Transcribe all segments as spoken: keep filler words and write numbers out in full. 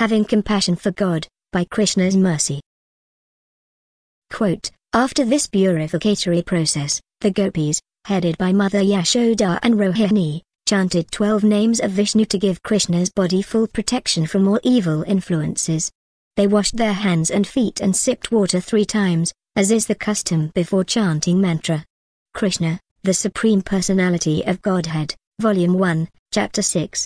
Having Compassion for God, by Krishna's Mercy. Quote, after this purificatory process, the gopis, headed by Mother Yashoda and Rohini, chanted twelve names of Vishnu to give Krishna's body full protection from all evil influences. They washed their hands and feet and sipped water three times, as is the custom before chanting mantra. Krishna, the Supreme Personality of Godhead, Volume one, Chapter six.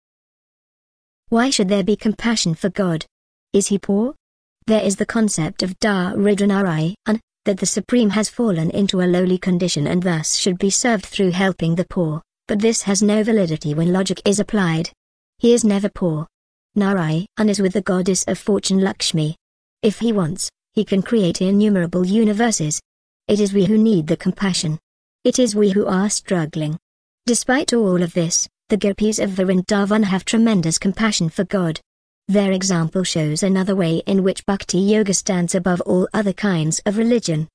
Why should there be compassion for God? Is he poor? There is the concept of Daridranarayan, that the Supreme has fallen into a lowly condition and thus should be served through helping the poor, but this has no validity when logic is applied. He is never poor. Narayan is with the goddess of fortune Lakshmi. If he wants, he can create innumerable universes. It is we who need the compassion. It is we who are struggling. Despite all of this, the gopis of Vrindavan have tremendous compassion for God. Their example shows another way in which Bhakti Yoga stands above all other kinds of religion.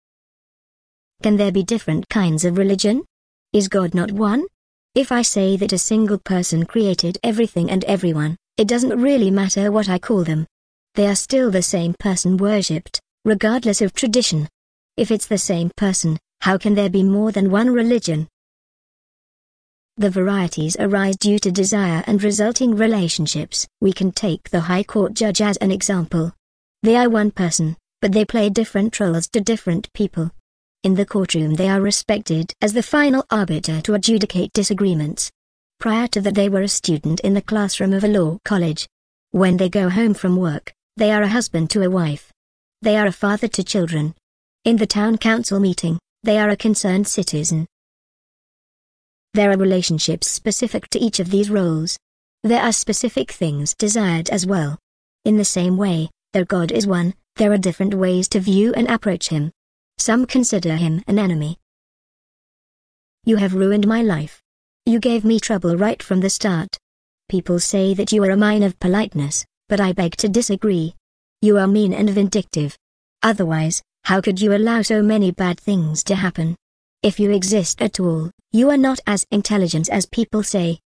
Can there be different kinds of religion? Is God not one? If I say that a single person created everything and everyone, it doesn't really matter what I call them. They are still the same person worshipped, regardless of tradition. If it's the same person, how can there be more than one religion? The varieties arise due to desire and resulting relationships. We can take the High Court judge as an example. They are one person, but they play different roles to different people. In the courtroom they are respected as the final arbiter to adjudicate disagreements. Prior to that they were a student in the classroom of a law college. When they go home from work, they are a husband to a wife. They are a father to children. In the town council meeting, they are a concerned citizen. There are relationships specific to each of these roles. There are specific things desired as well. In the same way, though God is one, there are different ways to view and approach him. Some consider him an enemy. You have ruined my life. You gave me trouble right from the start. People say that you are a mine of politeness, but I beg to disagree. You are mean and vindictive. Otherwise, how could you allow so many bad things to happen? If you exist at all, you are not as intelligent as people say.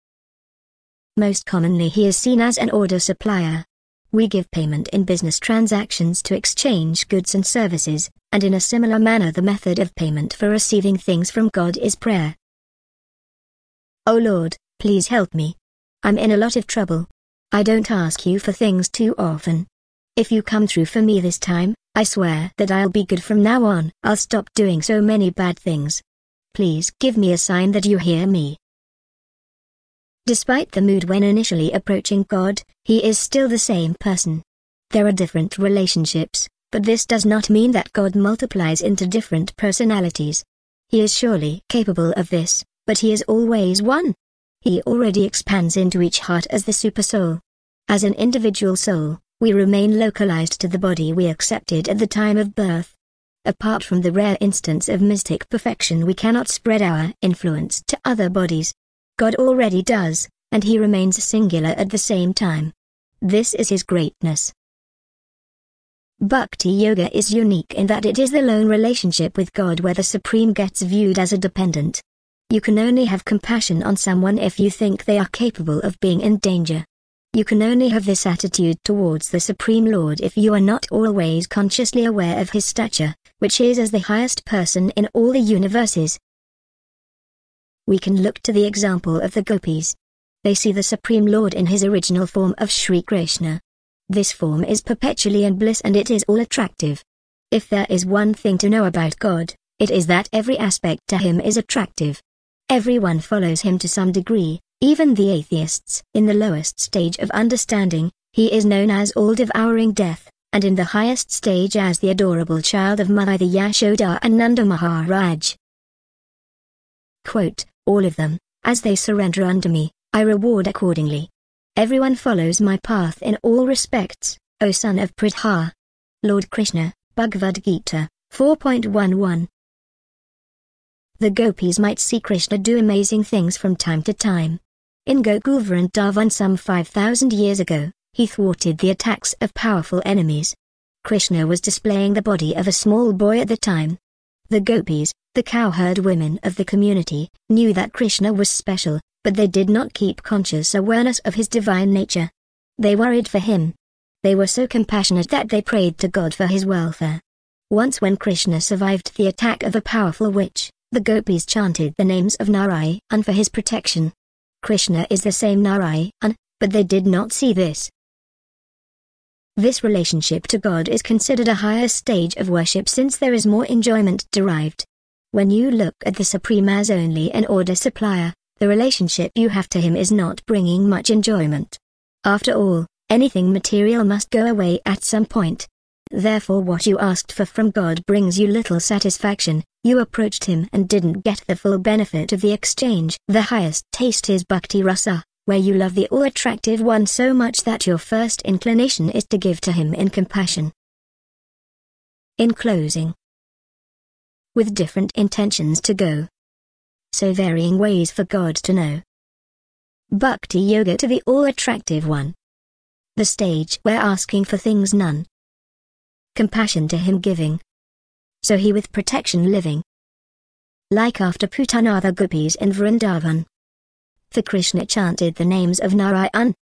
Most commonly he is seen as an order supplier. We give payment in business transactions to exchange goods and services, and in a similar manner the method of payment for receiving things from God is prayer. Oh Lord, please help me. I'm in a lot of trouble. I don't ask you for things too often. If you come through for me this time, I swear that I'll be good from now on. I'll stop doing so many bad things. Please give me a sign that you hear me. Despite the mood when initially approaching God, he is still the same person. There are different relationships, but this does not mean that God multiplies into different personalities. He is surely capable of this, but he is always one. He already expands into each heart as the supersoul. As an individual soul, we remain localized to the body we accepted at the time of birth. Apart from the rare instance of mystic perfection, we cannot spread our influence to other bodies. God already does, and he remains singular at the same time. This is his greatness. Bhakti Yoga is unique in that it is the lone relationship with God where the Supreme gets viewed as a dependent. You can only have compassion on someone if you think they are capable of being in danger. You can only have this attitude towards the Supreme Lord if you are not always consciously aware of his stature, which is as the highest person in all the universes. We can look to the example of the gopis. They see the Supreme Lord in his original form of Sri Krishna. This form is perpetually in bliss and it is all attractive. If there is one thing to know about God, it is that every aspect to him is attractive. Everyone follows him to some degree, even the atheists. In the lowest stage of understanding, he is known as all-devouring death, and in the highest stage as the adorable child of Mother Yashoda and Nanda Maharaj. Quote, all of them, as they surrender unto me, I reward accordingly. Everyone follows my path in all respects, O son of Pritha. Lord Krishna, Bhagavad Gita, four point eleven. The gopis might see Krishna do amazing things from time to time. In Gokul Vrindavan some five thousand years ago, he thwarted the attacks of powerful enemies. Krishna was displaying the body of a small boy at the time. The gopis, the cowherd women of the community, knew that Krishna was special, but they did not keep conscious awareness of his divine nature. They worried for him. They were so compassionate that they prayed to God for his welfare. Once when Krishna survived the attack of a powerful witch, the gopis chanted the names of Narayan for his protection. Krishna is the same Narayan, but they did not see this. This relationship to God is considered a higher stage of worship since there is more enjoyment derived. When you look at the Supreme as only an order supplier, the relationship you have to him is not bringing much enjoyment. After all, anything material must go away at some point. Therefore what you asked for from God brings you little satisfaction. You approached him and didn't get the full benefit of the exchange. The highest taste is Bhakti Rasa, where you love the all-attractive one so much that your first inclination is to give to him in compassion. In closing, with different intentions to go, so varying ways for God to know. Bhakti Yoga to the all-attractive one. The stage where asking for things none. Compassion to him giving. So he with protection living. Like after Putana the gopis in Vrindavan. For Krishna chanted the names of Narayan.